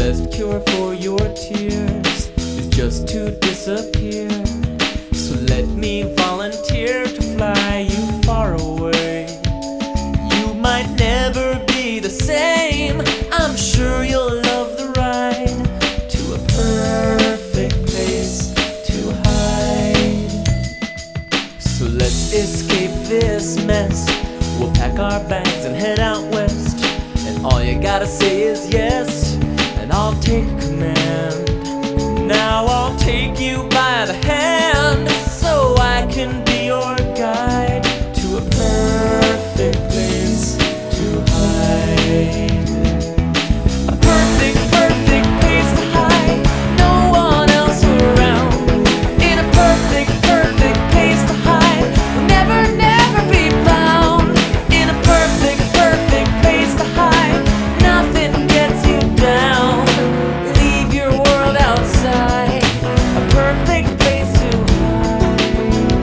best cure for your tears is just to disappear. So let me volunteer to fly you far away. You might never be the same. I'm sure you'll love the ride to a perfect place to hide. So let's escape this mess. We'll pack our bags and head out west. And all you gotta say is yes, and I'll take command. Now I'll take you by the hand, so I can be your guide to a perfect place to hide. A perfect, perfect place to hide. No one else around. In a perfect, perfect place to hide. We'll never, never be found. In a perfect, perfect place to hide. Nothing gets you down. Leave your world outside. A perfect place to hide.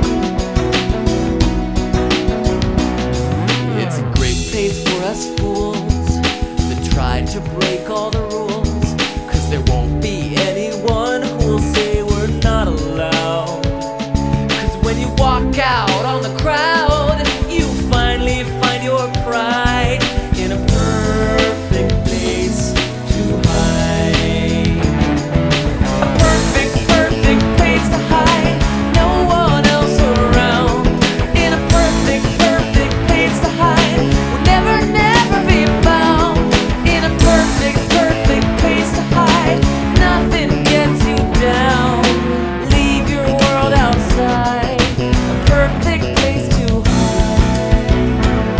It's a great place for us fools that try to break all the rules, 'cause there won't be anyone who'll say we're not allowed. 'Cause when you walk out on the crowd, you finally find your pride in a perfect place to hide. A perfect, perfect place to hide. No one else around. In a perfect, perfect place to hide. We'll never, never be found. In a perfect, perfect place to hide. Nothing gets you down. Leave your world outside. A perfect place to hide.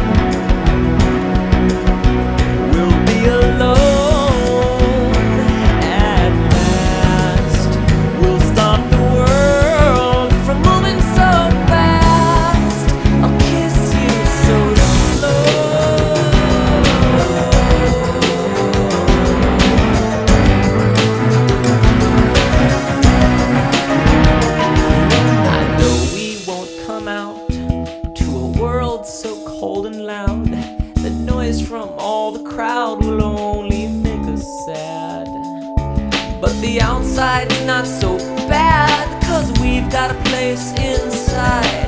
We'll be alone at last. We'll stop the world from moving so fast. I'll kiss you so slow. I know we won't come out to a world so cold and loud. The noise from all the crowd will only make us sad. But the outside's not so bad, 'cause we've got a place inside.